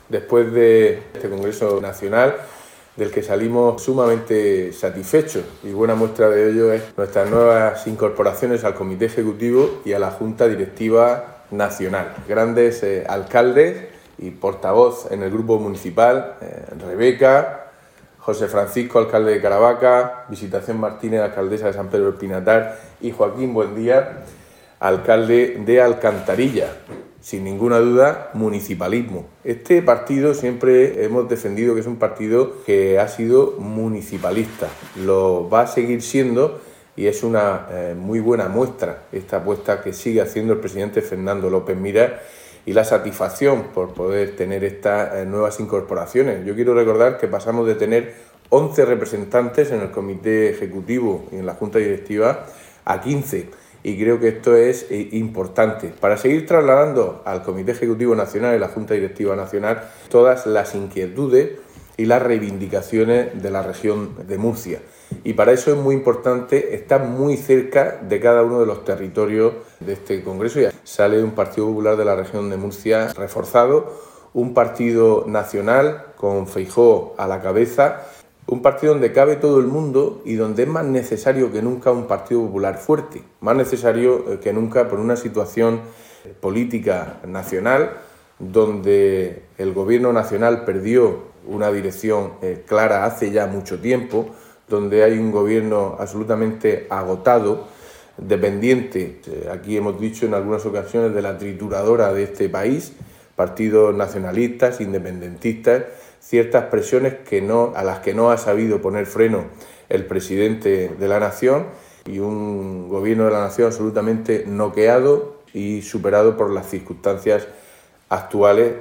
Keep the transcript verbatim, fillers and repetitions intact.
después de este Congreso Nacional, del que salimos sumamente satisfechos, y buena muestra de ello es nuestras nuevas incorporaciones al Comité Ejecutivo y a la Junta Directiva Nacional. Grandes eh, alcaldes y portavoz en el Grupo Municipal, eh, Rebeca, José Francisco, alcalde de Caravaca, Visitación Martínez, alcaldesa de San Pedro del Pinatar, y Joaquín Buendía, alcalde de Alcantarilla. Sin ninguna duda, municipalismo. Este partido siempre hemos defendido que es un partido que ha sido municipalista. Lo va a seguir siendo y es una eh, muy buena muestra esta apuesta que sigue haciendo el presidente Fernando López Miras y la satisfacción por poder tener estas eh, nuevas incorporaciones. Yo quiero recordar que pasamos de tener once representantes en el Comité Ejecutivo y en la Junta Directiva a quince. Y creo que esto es eh, importante para seguir trasladando al Comité Ejecutivo Nacional y la Junta Directiva Nacional todas las inquietudes y las reivindicaciones de la región de Murcia. Y para eso es muy importante estar muy cerca de cada uno de los territorios de este Congreso. Ya sale un Partido Popular de la región de Murcia reforzado, un partido nacional con Feijóo a la cabeza, un partido donde cabe todo el mundo y donde es más necesario que nunca un Partido Popular fuerte, más necesario que nunca por una situación política nacional donde el gobierno nacional perdió una dirección eh, clara hace ya mucho tiempo, donde hay un gobierno absolutamente agotado, dependiente, eh, aquí hemos dicho en algunas ocasiones, de la trituradora de este país, partidos nacionalistas, independentistas, ciertas presiones que no, a las que no ha sabido poner freno el presidente de la nación y un gobierno de la nación absolutamente noqueado y superado por las circunstancias actuales